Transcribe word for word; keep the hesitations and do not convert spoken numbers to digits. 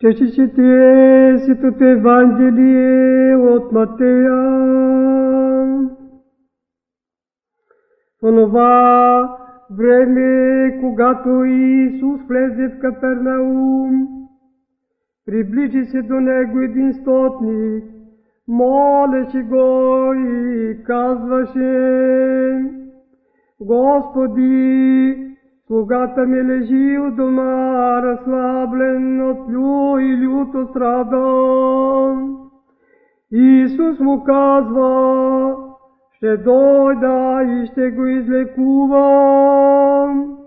Ще си чете Светото Евангелие от Матея. В онова време, когато Исус влезе в Капернаум, приближи се до него един стотник, молеше го и казваше: Господи, слугата ми лежи у дома, разслаблен от лю и люто страда. Исус му казва: ще дойда и ще го излекувам.